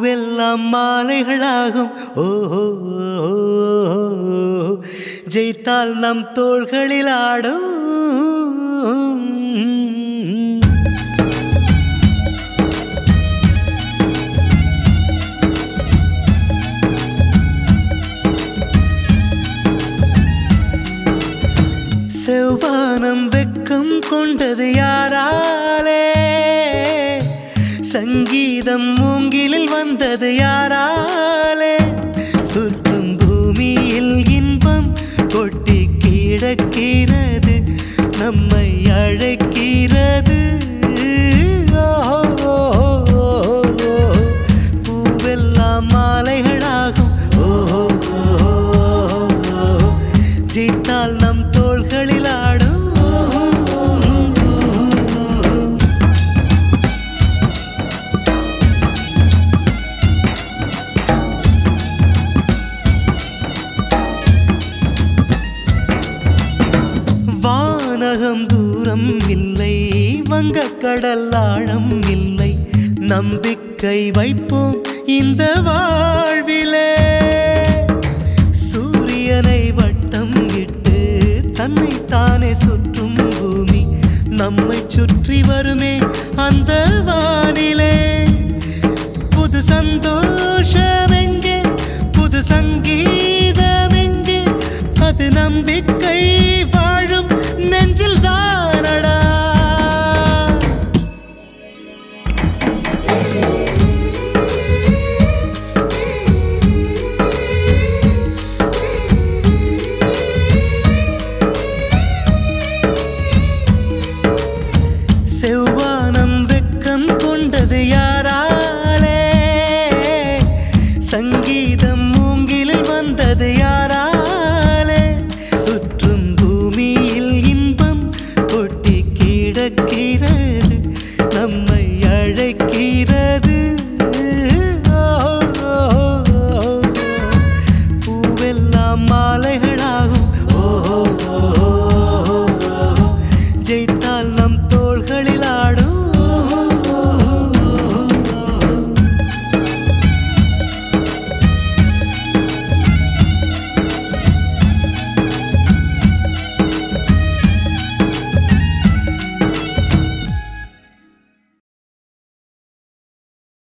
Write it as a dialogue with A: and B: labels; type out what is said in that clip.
A: பூவெல்லாம் மாலைகளாகும். ஓஹோ, ஜெயித்தால் நம் தோள்களில் ஆடும். செவ்வானம் வெக்கம் கொண்டது யாராலே? சங்கீதம் மூங்கிலில் வந்தது யாராலே? சுற்றும் பூமியில் இன்பம் கொட்டி கிடக்கிறது, நம்மை அழைக்கிறது. பூவெல்லாம் மாலைகளாகும். ஓஹோ, ஜெயித்தால் நம் தோள்களில் ஆடும். வானகம் தூரம் இல்லை, வங்கக்கடல் ஆழம் இல்லை. நம்பிக்கை வைப்போம் இந்த வாழ்விலே. சூரியனை வட்டம் இட்டு தன்னை தானே சுற்றும் பூமி, நம்மை சுற்றி வருமே அந்த வானிலே. புது சந்தோஷம் எங்கே, புது சங்கீதம் எங்கே? அது நம்பிக்கை வாழும் நெஞ்சில் தானடா. செவ்வானம் வெக்கம் கொண்டது யாராலே? சங்கீதம் மூங்கிலில் வந்தது யாராலே? சுற்றும் பூமியில் இன்பம் கொட்டி கிடக்கிறது.